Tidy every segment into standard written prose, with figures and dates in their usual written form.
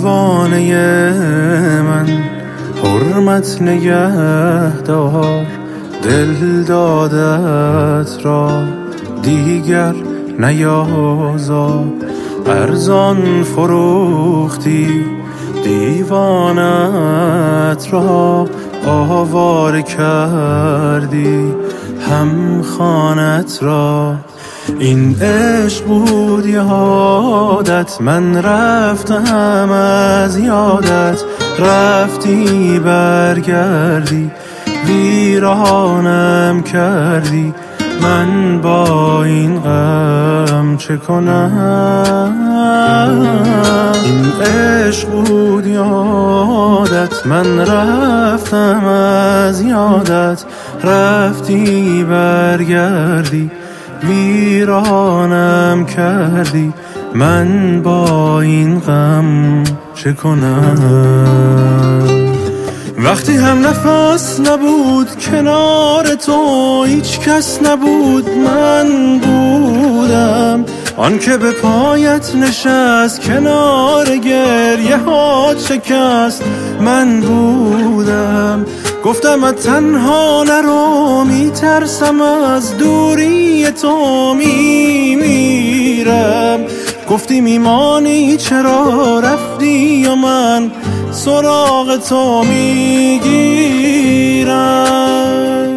پروانه من حرمت نگهدار، دل دادت را دیگر نیازار. ارزان فروختی دیوانت را، آواره کردی هم خانت را. این عشق بود یادت، من رفتم از یادت. رفتی برگردی ویرانم کردی، من با این غم چه کنم؟ این عشق بود یادت، من رفتم از یادت. رفتی برگردی ویرانم کردی، من با این غم چه کنم؟ وقتی هم نفس نبود کنار تو، هیچ کس نبود من بودم. آن که به پایت نشست کنار گریه ها شکست، من بودم. گفتم تنها نرو، میترسم از دوری تو میمیرم. گفتی میمانی چرا رفتی و من سراغ تو میگیرم.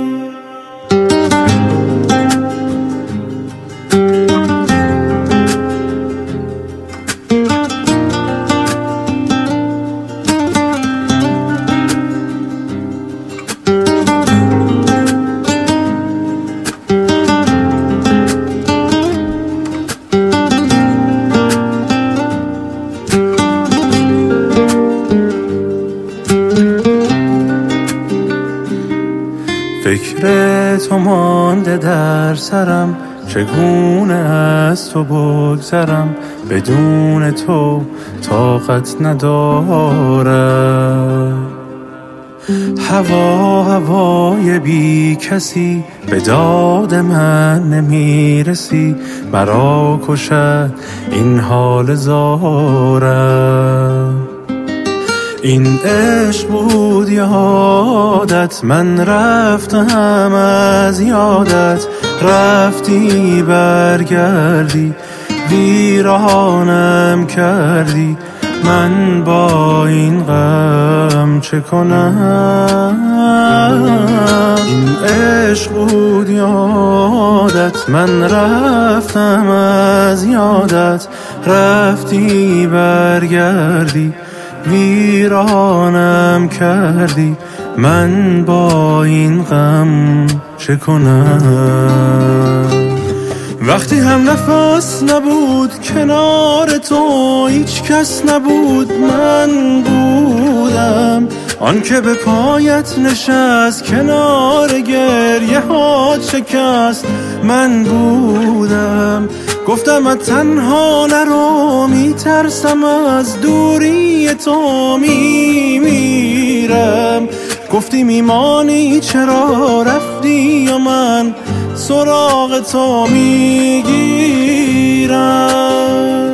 فکر تو مانده در سرم، چگونه از تو بگذرم؟ بدون تو طاقت ندارم. هوای بی کسی، به داد من نمیرسی. مرا کشد این حال زارم. این عشق بود یادت، من رفتم از یادت. رفتی برگردی ویرانم کردی، من با این غم چه کنم؟ این عشق بود یادت، من رفتم از یادت. رفتی برگردی ویرانم کردی، من با این غم چه کنم؟ وقتی هم نفس نبود کنار تو، هیچ کس نبود من بودم. آن که به پایت نشست کنار گریه ها شکست، من بودم. گفتم تنها نرو، میترسم از دوری تو میمیرم. گفتی میمانی چرا رفتی و من سراغ تو میگیرم.